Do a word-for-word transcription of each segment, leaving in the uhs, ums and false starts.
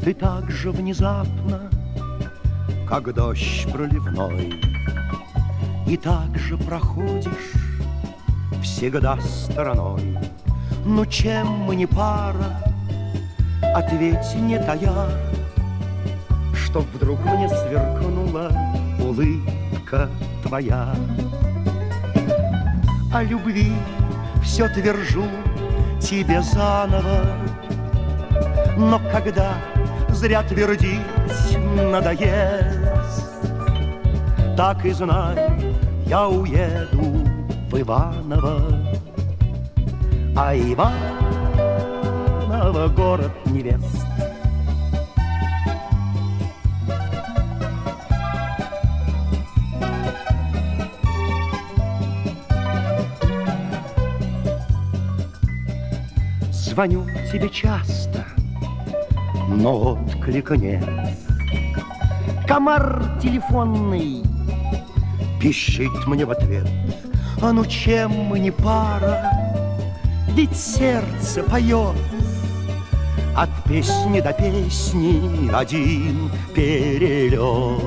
Ты так же внезапно, как дождь проливной, и так же проходишь всегда стороной. Ну чем мы не пара, ответь, не тая, чтоб вдруг мне сверкнула улыбка твоя. О любви все твержу тебе заново, но когда зря твердить надоест, так и знай, я уеду в Иваново. А Иваново город невест. Звоню тебе часто, но отклика нет. Комар телефонный пищит мне в ответ. А ну чем мы не пара, ведь сердце поет. От песни до песни один перелет.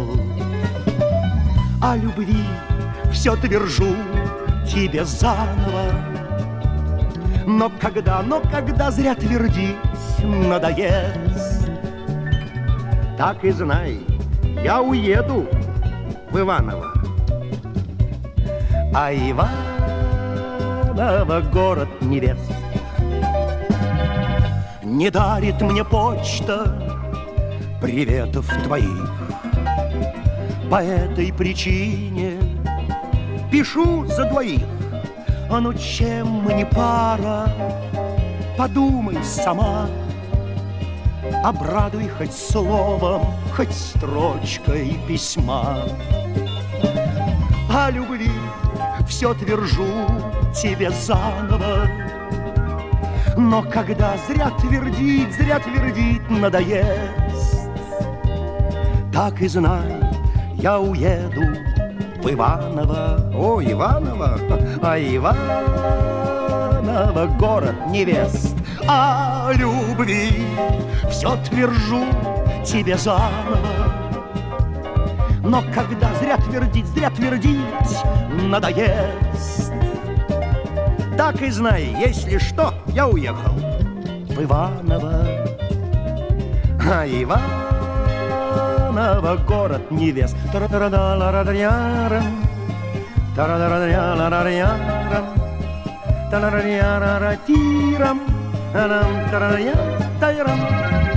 О любви все твержу тебе заново, но когда, но когда зря твердить надоест, так и знай, я уеду в Иваново. А Иваново город невест. Не дарит мне почта приветов твоих. По этой причине пишу за двоих. А ну чем мы не пара, подумай сама, обрадуй хоть словом, хоть строчкой письма. О любви все твержу тебе заново, но когда зря твердить, зря твердить надоест, так и знай, я уеду в Иваново. О, Иваново, а Иваново город невест. О любви все твержу тебе заново, но когда зря твердить, зря твердить надоест, так и знай, если что, я уехал в Иваново. А Иваново город невест. Тара-тара-да-ла-ра-ра-ярам, тара-тара-да-ла-ра-ра-ярам, тара-ра-ра-ра-ра-тирам, тара-ра-ра-ра-тирам.